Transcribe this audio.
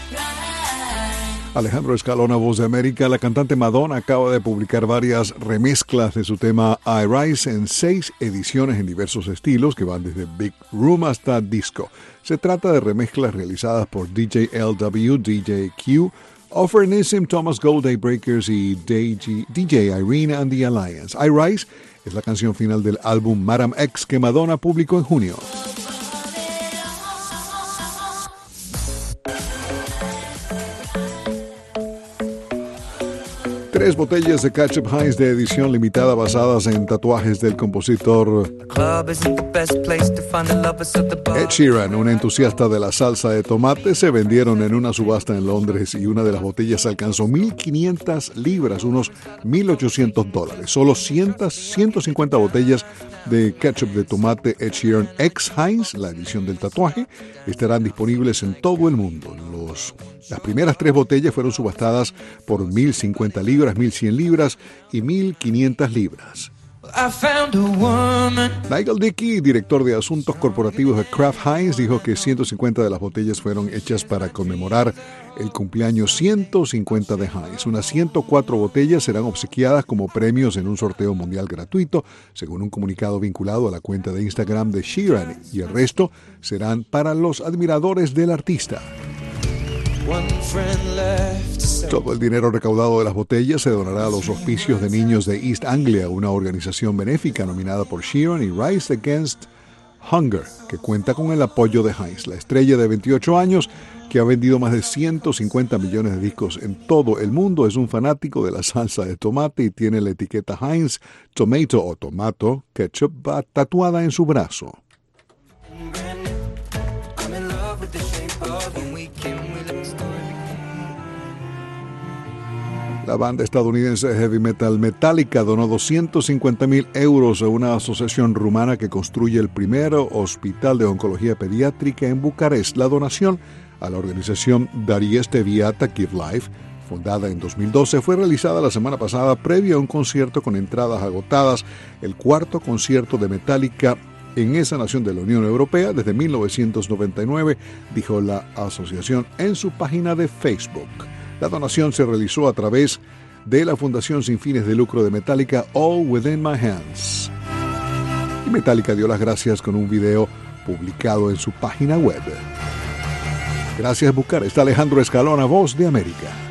Alejandro Escalona, Voz de América. La cantante Madonna acaba de publicar varias remezclas de su tema I Rise en 6 ediciones en diversos estilos que van desde Big Room hasta disco. Se trata de remezclas realizadas por DJ LW, DJ Q, Offernism, Thomas Gold, Daybreakers y DJ Irene and the Alliance. I Rise es la canción final del álbum Madam X que Madonna publicó en junio. 3 botellas de Ketchup Heinz de edición limitada basadas en tatuajes del compositor Ed Sheeran, un entusiasta de la salsa de tomate, se vendieron en una subasta en Londres y una de las botellas alcanzó 1.500 libras, unos $1.800. Solo 150 botellas de ketchup de tomate Ed Sheeran X Heinz, la edición del tatuaje, estarán disponibles en todo el mundo. Las primeras 3 botellas fueron subastadas por 1.050 libras, 1.100 libras y 1.500 libras. Nigel Dickey, director de asuntos corporativos de Kraft Heinz, dijo que 150 de las botellas fueron hechas para conmemorar el cumpleaños 150 de Heinz. Unas 104 botellas serán obsequiadas como premios en un sorteo mundial gratuito, según un comunicado vinculado a la cuenta de Instagram de Sheeran, y el resto serán para los admiradores del artista. Todo el dinero recaudado de las botellas se donará a los hospicios de niños de East Anglia, una organización benéfica nominada por Sheeran y Rise Against Hunger, que cuenta con el apoyo de Heinz. La estrella de 28 años, que ha vendido más de 150 millones de discos en todo el mundo, es un fanático de la salsa de tomate y tiene la etiqueta Heinz Tomato o Tomato Ketchup tatuada en su brazo. La banda estadounidense de heavy metal Metallica donó 250.000 euros a una asociación rumana que construye el primer hospital de oncología pediátrica en Bucarest. La donación a la organización Darieste Viata Give Life, fundada en 2012, fue realizada la semana pasada previo a un concierto con entradas agotadas, el 4º concierto de Metallica en esa nación de la Unión Europea desde 1999, dijo la asociación en su página de Facebook. La donación se realizó a través de la Fundación sin fines de lucro de Metallica, All Within My Hands. Y Metallica dio las gracias con un video publicado en su página web. Gracias, Bucarest. Alejandro Escalona, Voz de América.